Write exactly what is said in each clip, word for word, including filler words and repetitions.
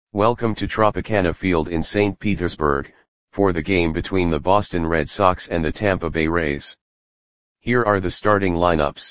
Welcome to Tropicana Field in Saint Petersburg, for the game between the Boston Red Sox and the Tampa Bay Rays. Here are the starting lineups.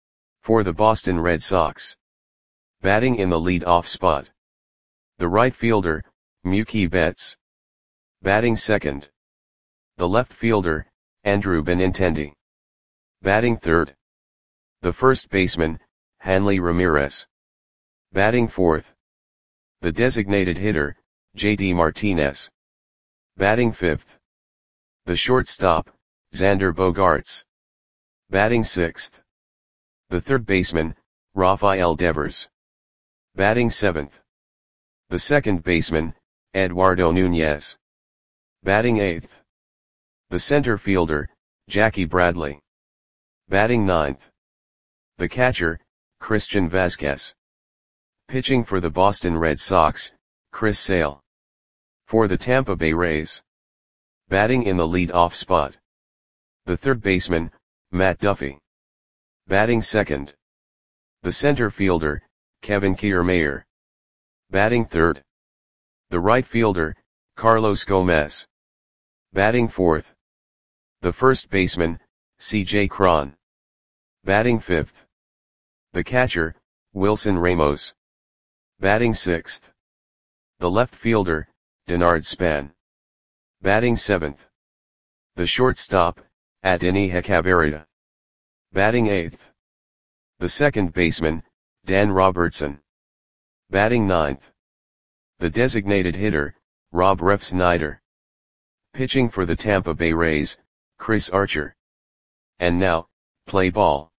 For the Boston Red Sox. Batting in the lead-off spot. The right fielder, Mookie Betts. Batting second. The left fielder, Andrew Benintendi. Batting third. The first baseman, Hanley Ramirez. Batting fourth. The designated hitter, J D Martinez. Batting fifth. The shortstop, Xander Bogaerts. Batting sixth. The third baseman, Rafael Devers. Batting seventh. The second baseman, Eduardo Nunez. Batting eighth. The center fielder, Jackie Bradley. Batting ninth. The catcher, Christian Vazquez. Pitching for the Boston Red Sox, Chris Sale. For the Tampa Bay Rays. Batting in the lead-off spot. The third baseman, Matt Duffy. Batting second. The center fielder, Kevin Kiermaier. Batting third. The right fielder, Carlos Gomez. Batting fourth. The first baseman, C J Cron. Batting fifth. The catcher, Wilson Ramos. Batting sixth. The left fielder, Denard Span. Batting seventh. The shortstop, Adeiny Hechavarria. Batting eighth. The second baseman, Dan Robertson. Batting ninth. The designated hitter, Rob Refsnyder. Pitching for the Tampa Bay Rays, Chris Archer. And now, play ball.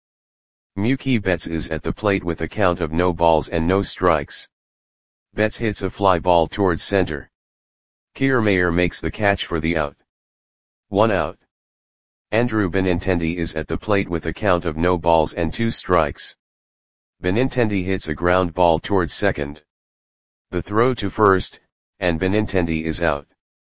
Mookie Betts is at the plate with a count of no balls and no strikes. Betts hits a fly ball towards center. Kiermaier makes the catch for the out. One out. Andrew Benintendi is at the plate with a count of no balls and two strikes. Benintendi hits a ground ball towards second. The throw to first, and Benintendi is out.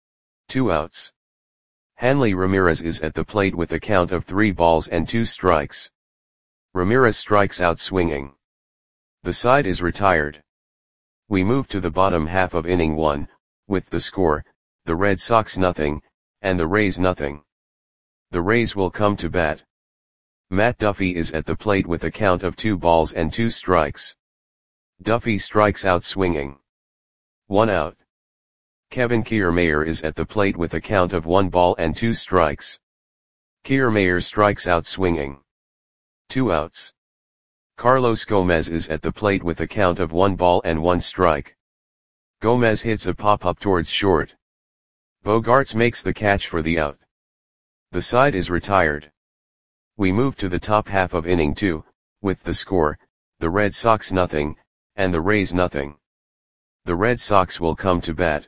Two outs. Hanley Ramirez is at the plate with a count of three balls and two strikes. Ramirez strikes out swinging. The side is retired. We move to the bottom half of inning one, with the score, the Red Sox nothing, and the Rays nothing. The Rays will come to bat. Matt Duffy is at the plate with a count of two balls and two strikes. Duffy strikes out swinging. One out. Kevin Kiermaier is at the plate with a count of one ball and two strikes. Kiermaier strikes out swinging. Two outs. Carlos Gomez is at the plate with a count of one ball and one strike. Gomez hits a pop-up towards short. Bogaerts makes the catch for the out. The side is retired. We move to the top half of inning two, with the score, the Red Sox nothing, and the Rays nothing. The Red Sox will come to bat.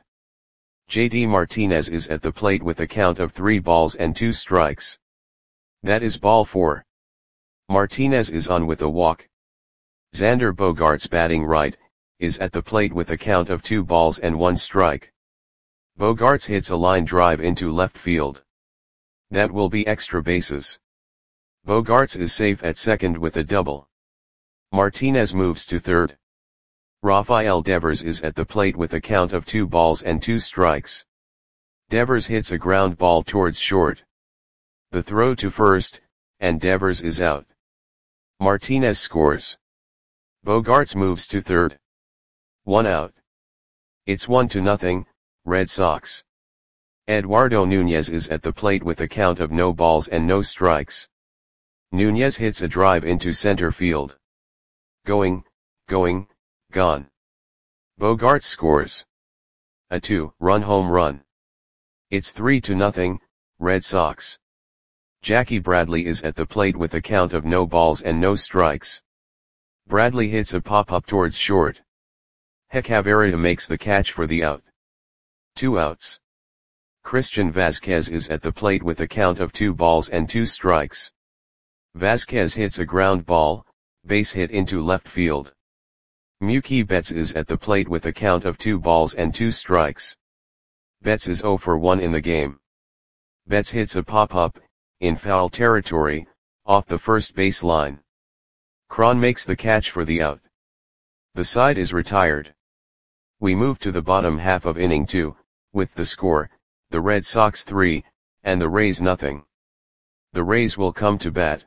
J D Martinez is at the plate with a count of three balls and two strikes. That is ball four. Martinez is on with a walk. Xander Bogaerts, batting right, is at the plate with a count of two balls and one strike. Bogaerts hits a line drive into left field. That will be extra bases. Bogaerts is safe at second with a double. Martinez moves to third. Rafael Devers is at the plate with a count of two balls and two strikes. Devers hits a ground ball towards short. The throw to first, and Devers is out. Martinez scores. Bogaerts moves to third. One out. It's one to nothing, Red Sox. Eduardo Nunez is at the plate with a count of no balls and no strikes. Nunez hits a drive into center field. Going, going, gone. Bogaerts scores. A two-run home run. It's three to nothing, Red Sox. Jackie Bradley is at the plate with a count of no balls and no strikes. Bradley hits a pop-up towards short. Hechavarria makes the catch for the out. Two outs. Christian Vazquez is at the plate with a count of two balls and two strikes. Vazquez hits a ground ball, base hit into left field. Mookie Betts is at the plate with a count of two balls and two strikes. Betts is zero for one in the game. Betts hits a pop-up, in foul territory, off the first base line. Cron makes the catch for the out. The side is retired. We move to the bottom half of inning two, with the score, the Red Sox three, and the Rays nothing. The Rays will come to bat.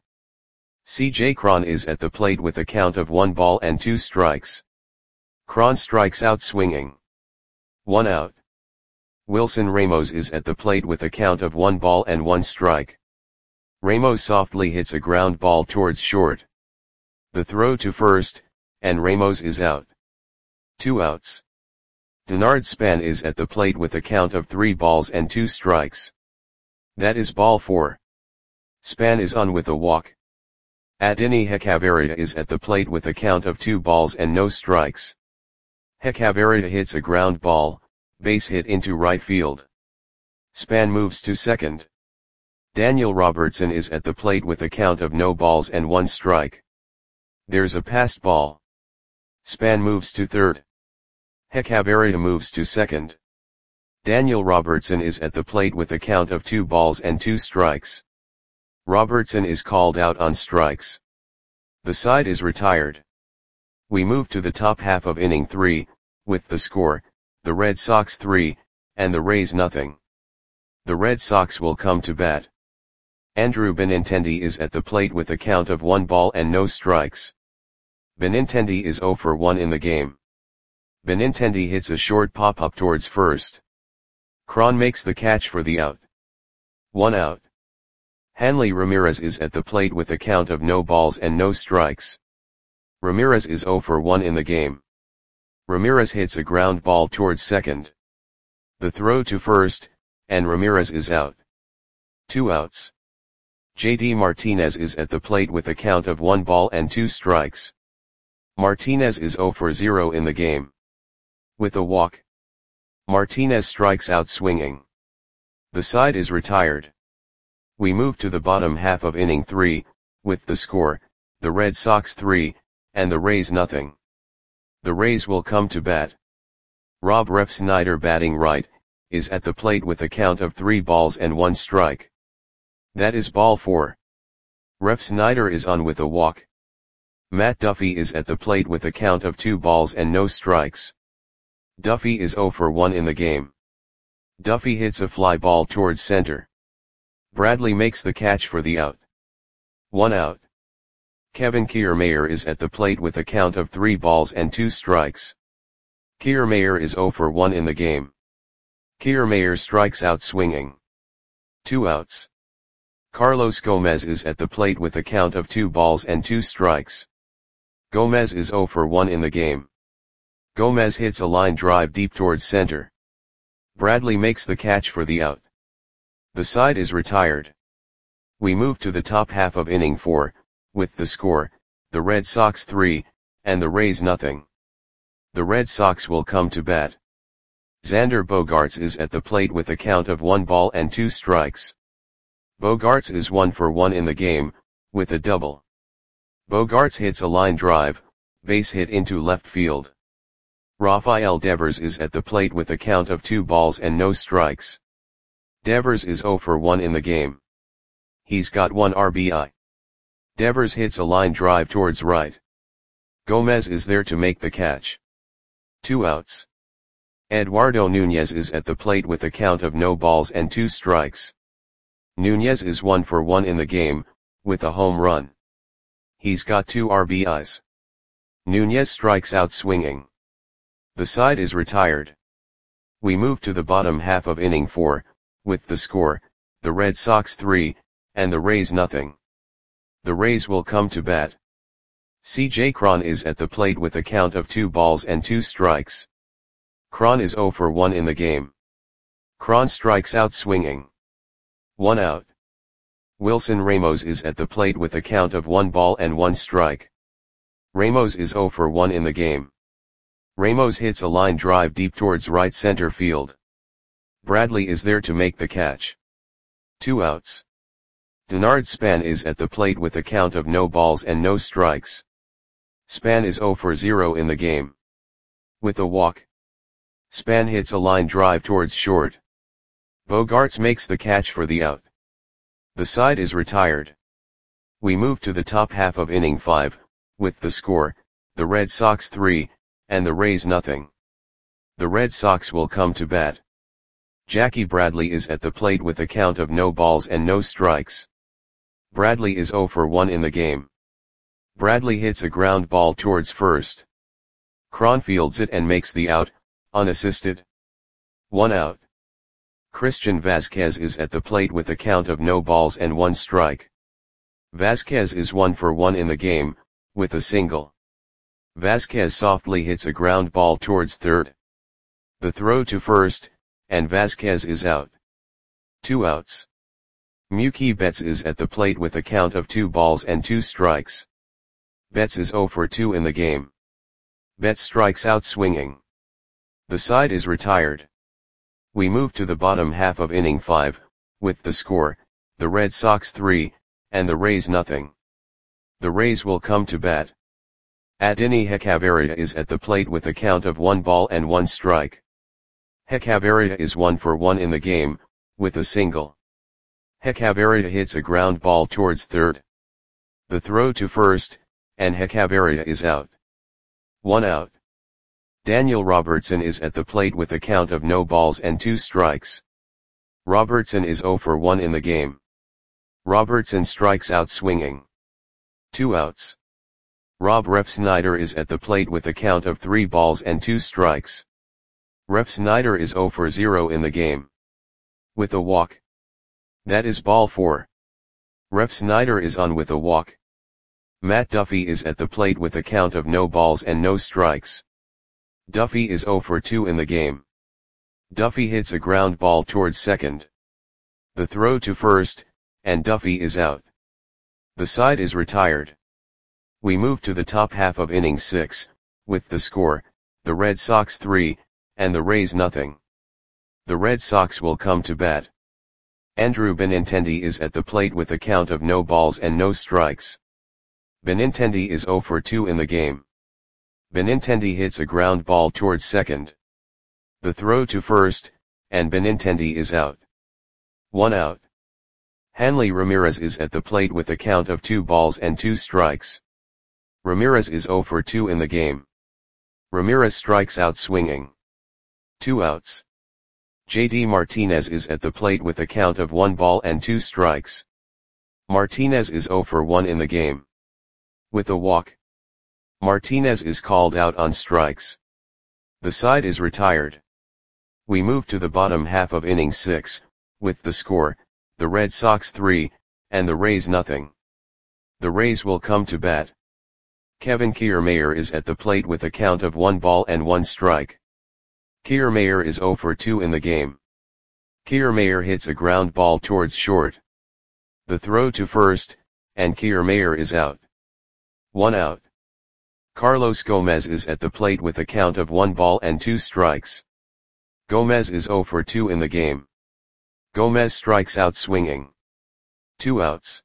C J Cron is at the plate with a count of one ball and two strikes. Cron strikes out swinging. One out. Wilson Ramos is at the plate with a count of one ball and one strike. Ramos softly hits a ground ball towards short. The throw to first, and Ramos is out. Two outs. Denard Span is at the plate with a count of three balls and two strikes. That is ball four. Span is on with a walk. Adeiny Hechavarria is at the plate with a count of two balls and no strikes. Hechavarria hits a ground ball, base hit into right field. Span moves to second. Daniel Robertson is at the plate with a count of no balls and one strike. There's a passed ball. Span moves to third. Hechavarria moves to second. Daniel Robertson is at the plate with a count of two balls and two strikes. Robertson is called out on strikes. The side is retired. We move to the top half of inning three, with the score, the Red Sox three, and the Rays nothing. The Red Sox will come to bat. Andrew Benintendi is at the plate with a count of one ball and no strikes. Benintendi is zero for one in the game. Benintendi hits a short pop-up towards first. Cron makes the catch for the out. One out. Hanley Ramirez is at the plate with a count of no balls and no strikes. Ramirez is zero for one in the game. Ramirez hits a ground ball towards second. The throw to first, and Ramirez is out. Two outs. J D Martinez is at the plate with a count of one ball and two strikes. Martinez is zero for zero in the game. With a walk. Martinez strikes out swinging. The side is retired. We move to the bottom half of inning three, with the score, the Red Sox three, and the Rays nothing. The Rays will come to bat. Rob Refsnyder batting right, is at the plate with a count of three balls and one strike. That is ball four. Refsnyder is on with a walk. Matt Duffy is at the plate with a count of two balls and no strikes. Duffy is zero for one in the game. Duffy hits a fly ball towards center. Bradley makes the catch for the out. One out. Kevin Kiermaier is at the plate with a count of three balls and two strikes. Kiermaier is zero for one in the game. Kiermaier strikes out swinging. Two outs. Carlos Gomez is at the plate with a count of two balls and two strikes. Gomez is zero for one in the game. Gomez hits a line drive deep towards center. Bradley makes the catch for the out. The side is retired. We move to the top half of inning four, with the score, the Red Sox three, and the Rays nothing. The Red Sox will come to bat. Xander Bogaerts is at the plate with a count of one ball and two strikes. Bogaerts is one for one in the game, with a double. Bogaerts hits a line drive, base hit into left field. Rafael Devers is at the plate with a count of two balls and no strikes. Devers is zero for one in the game. He's got one R B I. Devers hits a line drive towards right. Gomez is there to make the catch. Two outs. Eduardo Nunez is at the plate with a count of no balls and two strikes. Nunez is one for one in the game, with a home run. He's got two R B Is. Nunez strikes out swinging. The side is retired. We move to the bottom half of inning four, with the score, the Red Sox three, and the Rays nothing. The Rays will come to bat. C J Cron is at the plate with a count of two balls and two strikes. Cron is zero for one in the game. Cron strikes out swinging. One out. Wilson Ramos is at the plate with a count of one ball and one strike. Ramos is zero for one in the game. Ramos hits a line drive deep towards right center field. Bradley is there to make the catch. Two outs. Denard Span is at the plate with a count of no balls and no strikes. Span is zero for zero in the game. With a walk. Span hits a line drive towards short. Bogaerts makes the catch for the out. The side is retired. We move to the top half of inning five, with the score, the Red Sox three, and the Rays nothing. The Red Sox will come to bat. Jackie Bradley is at the plate with a count of no balls and no strikes. Bradley is oh for one in the game. Bradley hits a ground ball towards first. Cron fields it and makes the out, unassisted. One out. Christian Vazquez is at the plate with a count of no balls and one strike. Vazquez is one for one in the game, with a single. Vazquez softly hits a ground ball towards third. The throw to first, and Vazquez is out. Two outs. Mookie Betts is at the plate with a count of two balls and two strikes. Betts is oh for two in the game. Betts strikes out swinging. The side is retired. We move to the bottom half of inning five, with the score, the Red Sox three, and the Rays nothing. The Rays will come to bat. Adeiny Hechavarria is at the plate with a count of one ball and one strike. Hechavarria is one for one in the game, with a single. Hechavarria hits a ground ball towards third. The throw to first, and Hechavarria is out. One out. Daniel Robertson is at the plate with a count of no balls and two strikes. Robertson is oh for one in the game. Robertson strikes out swinging. Two outs. Rob Refsnyder is at the plate with a count of three balls and two strikes. Refsnyder is oh for zero in the game. With a walk. That is ball four. Refsnyder is on with a walk. Matt Duffy is at the plate with a count of no balls and no strikes. Duffy is oh for two in the game. Duffy hits a ground ball towards second. The throw to first, and Duffy is out. The side is retired. We move to the top half of inning six, with the score, the Red Sox three, and the Rays nothing. The Red Sox will come to bat. Andrew Benintendi is at the plate with a count of no balls and no strikes. Benintendi is oh for two in the game. Benintendi hits a ground ball towards second. The throw to first, and Benintendi is out. One out. Hanley Ramirez is at the plate with a count of two balls and two strikes. Ramirez is oh for two in the game. Ramirez strikes out swinging. Two outs. J D Martinez is at the plate with a count of one ball and two strikes. Martinez is oh for one in the game. With a walk. Martinez is called out on strikes. The side is retired. We move to the bottom half of inning six, with the score, the Red Sox three, and the Rays nothing. The Rays will come to bat. Kevin Kiermaier is at the plate with a count of one ball and one strike. Kiermaier is oh for two in the game. Kiermaier hits a ground ball towards short. The throw to first, and Kiermaier is out. One out. Carlos Gomez is at the plate with a count of one ball and two strikes. Gomez is oh for two in the game. Gomez strikes out swinging. Two outs.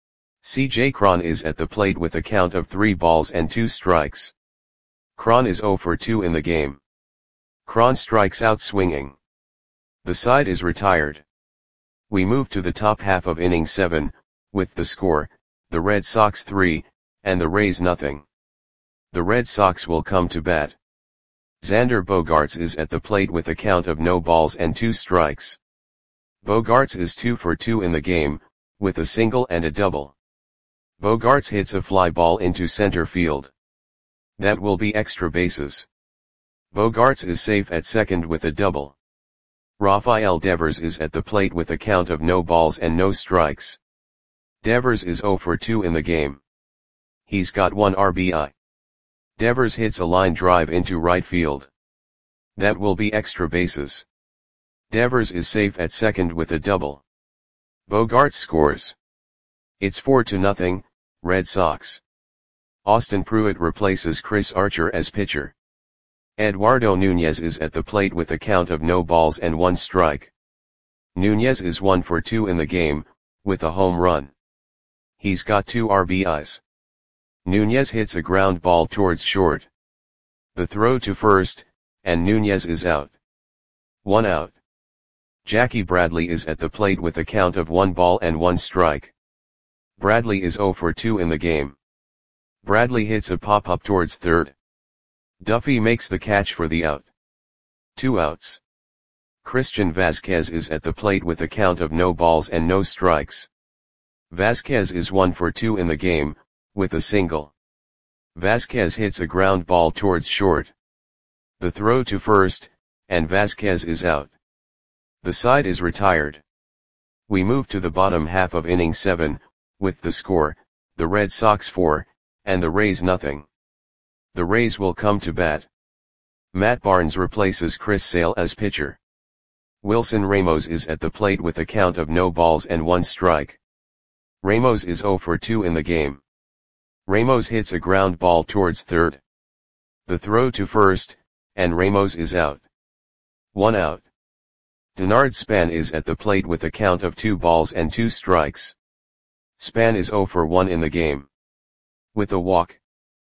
C J Cron is at the plate with a count of three balls and two strikes. Cron is oh for two in the game. Cron strikes out swinging. The side is retired. We move to the top half of inning seven, with the score, the Red Sox three, and the Rays nothing. The Red Sox will come to bat. Xander Bogaerts is at the plate with a count of no balls and two strikes. Bogaerts is two for two in the game, with a single and a double. Bogaerts hits a fly ball into center field. That will be extra bases. Bogaerts is safe at second with a double. Rafael Devers is at the plate with a count of no balls and no strikes. Devers is oh for two in the game. He's got one R B I. Devers hits a line drive into right field. That will be extra bases. Devers is safe at second with a double. Bogaerts scores. It's four to nothing, Red Sox. Austin Pruitt replaces Chris Archer as pitcher. Eduardo Nunez is at the plate with a count of no balls and one strike. Nunez is one for two in the game, with a home run. He's got two R B Is. Nunez hits a ground ball towards short. The throw to first, and Nunez is out. One out. Jackie Bradley is at the plate with a count of one ball and one strike. Bradley is oh for two in the game. Bradley hits a pop-up towards third. Duffy makes the catch for the out. Two outs. Christian Vasquez is at the plate with a count of no balls and no strikes. Vasquez is one for two in the game, with a single. Vasquez hits a ground ball towards short. The throw to first, and Vasquez is out. The side is retired. We move to the bottom half of inning seven, with the score, the Red Sox four, and the Rays nothing. The Rays will come to bat. Matt Barnes replaces Chris Sale as pitcher. Wilson Ramos is at the plate with a count of no balls and one strike. Ramos is oh for two in the game. Ramos hits a ground ball towards third. The throw to first, and Ramos is out. One out. Denard Span is at the plate with a count of two balls and two strikes. Span is oh for one in the game. With a walk.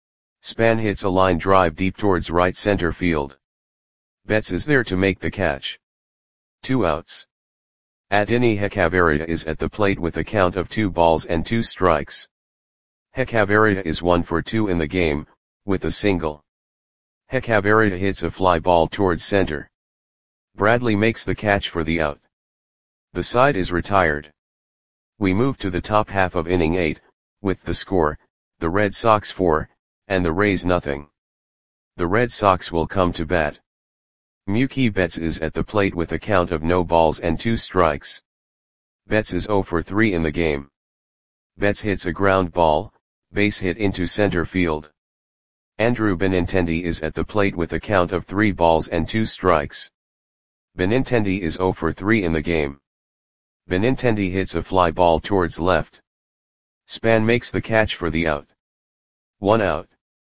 Span hits a line drive deep towards right center field. Betts is there to make the catch. Two outs. Adeiny Hechavarria is at the plate with a count of two balls and two strikes. Hechavarria is one for two in the game, with a single. Hechavarria hits a fly ball towards center. Bradley makes the catch for the out. The side is retired. We move to the top half of inning eight, with the score, the Red Sox four, and the Rays nothing. The Red Sox will come to bat. Mookie Betts is at the plate with a count of no balls and two strikes. Betts is oh for three in the game. Betts hits a ground ball, base hit into center field. Andrew Benintendi is at the plate with a count of three balls and two strikes. Benintendi is oh for three in the game. Benintendi hits a fly ball towards left. Span makes the catch for the out. One out.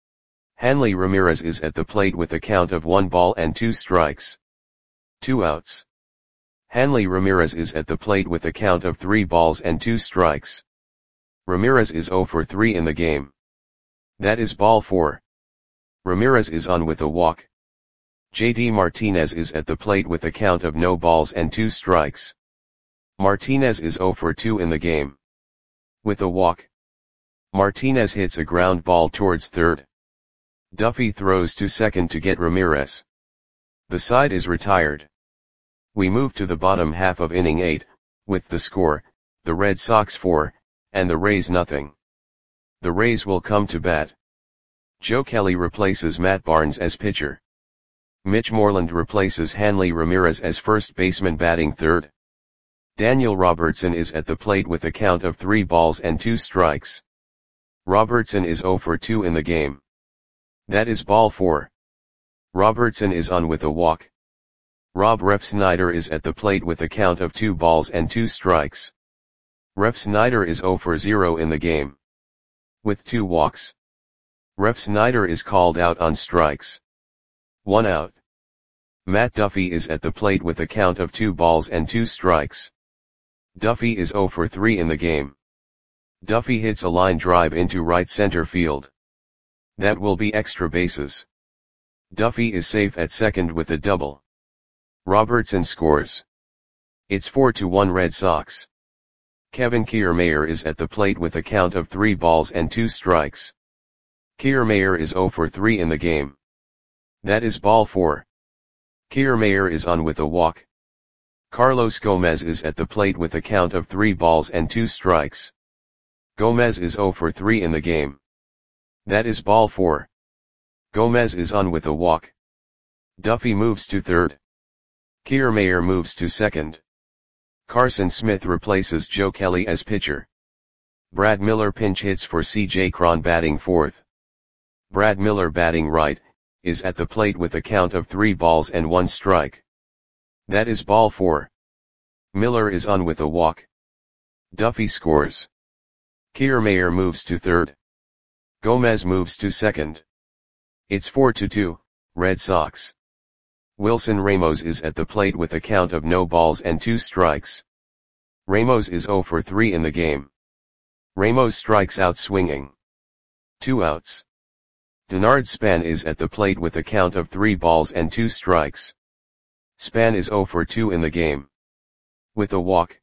Hanley Ramirez is at the plate with a count of one ball and two strikes. Two outs. Hanley Ramirez is at the plate with a count of three balls and two strikes. Ramirez is oh for three in the game. That is ball four. Ramirez is on with a walk. J D Martinez is at the plate with a count of no balls and two strikes. Martinez is oh for two in the game. With a walk. Martinez hits a ground ball towards third. Duffy throws to second to get Ramirez. The side is retired. We move to the bottom half of inning eight, with the score, the Red Sox four, and the Rays nothing. The Rays will come to bat. Joe Kelly replaces Matt Barnes as pitcher. Mitch Moreland replaces Hanley Ramirez as first baseman batting third. Daniel Robertson is at the plate with a count of three balls and two strikes. Robertson is oh for two in the game. That is ball four. Robertson is on with a walk. Rob Refsnyder is at the plate with a count of two balls and two strikes. Refsnyder is oh for zero in the game. With two walks. Refsnyder is called out on strikes. One out. Matt Duffy is at the plate with a count of two balls and two strikes. Duffy is oh for three in the game. Duffy hits a line drive into right center field. That will be extra bases. Duffy is safe at second with a double. Robertson scores. It's four to one Red Sox. Kevin Kiermaier is at the plate with a count of three balls and two strikes. Kiermaier is oh for three in the game. That is ball four. Kiermaier is on with a walk. Carlos Gomez is at the plate with a count of three balls and two strikes. Gomez is oh for three in the game. That is ball four. Gomez is on with a walk. Duffy moves to third. Kiermaier moves to second. Carson Smith replaces Joe Kelly as pitcher. Brad Miller pinch hits for C J Cron batting fourth. Brad Miller batting right, is at the plate with a count of three balls and one strike. That is ball four. Miller is on with a walk. Duffy scores. Kiermaier moves to third. Gomez moves to second. It's four to two, Red Sox. Wilson Ramos is at the plate with a count of no balls and two strikes. Ramos is oh for three in the game. Ramos strikes out swinging. Two outs. Denard Span is at the plate with a count of three balls and two strikes. Span is oh for two in the game. With a walk.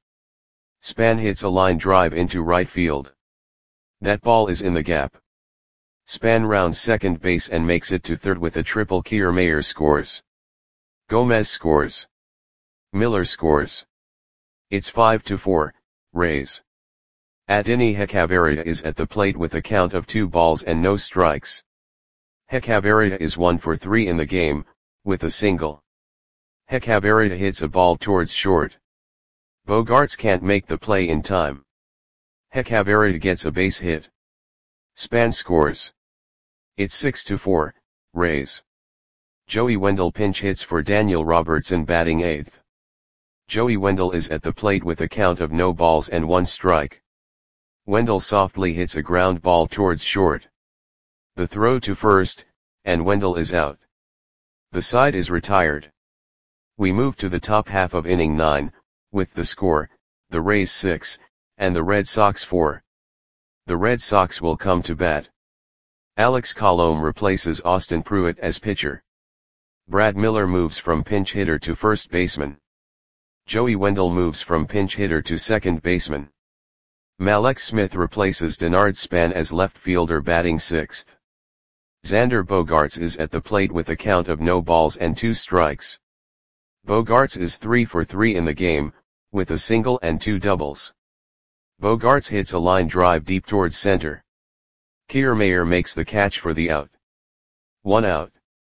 Span hits a line drive into right field. That ball is in the gap. Span rounds second base and makes it to third with a triple. Kiermaier scores. Gomez scores. Miller scores. It's five to four, Rays. Adeiny Hechavarria is at the plate with a count of two balls and no strikes. Hechavarria is one for three in the game, with a single. Hechavarria hits a ball towards short. Bogaerts can't make the play in time. Hechavarria gets a base hit. Span scores. It's six to four, Rays. Joey Wendle pinch hits for Daniel Robertson batting eighth. Joey Wendle is at the plate with a count of no balls and one strike. Wendle softly hits a ground ball towards short. The throw to first, and Wendle is out. The side is retired. We move to the top half of inning nine, with the score, the Rays six, and the Red Sox four. The Red Sox will come to bat. Alex Colomé replaces Austin Pruitt as pitcher. Brad Miller moves from pinch hitter to first baseman. Joey Wendle moves from pinch hitter to second baseman. Mallex Smith replaces Denard Span as left fielder batting sixth. Xander Bogaerts is at the plate with a count of no balls and two strikes. Bogaerts is three for three in the game, with a single and two doubles. Bogaerts hits a line drive deep towards center. Kiermaier makes the catch for the out. One out.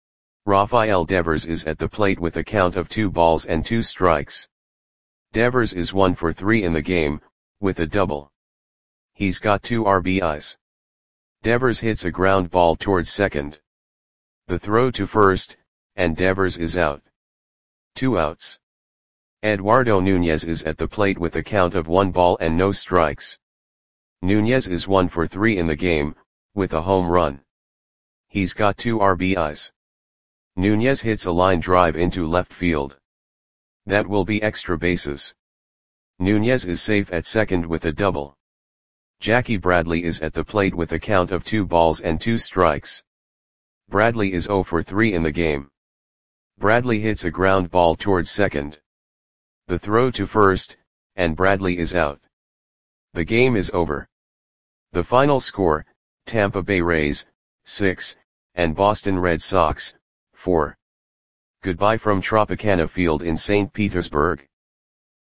Rafael Devers is at the plate with a count of two balls and two strikes. Devers is one for three in the game, with a double. He's got two R B Is. Devers hits a ground ball towards second. The throw to first, and Devers is out. Two outs. Eduardo Nunez is at the plate with a count of one ball and no strikes. Nunez is one for three in the game, with a home run. He's got two R B Is. Nunez hits a line drive into left field. That will be extra bases. Nunez is safe at second with a double. Jackie Bradley is at the plate with a count of two balls and two strikes. Bradley is zero for three in the game. Bradley hits a ground ball towards second. The throw to first, and Bradley is out. The game is over. The final score, Tampa Bay Rays, six, and Boston Red Sox, four. Goodbye from Tropicana Field in Saint Petersburg.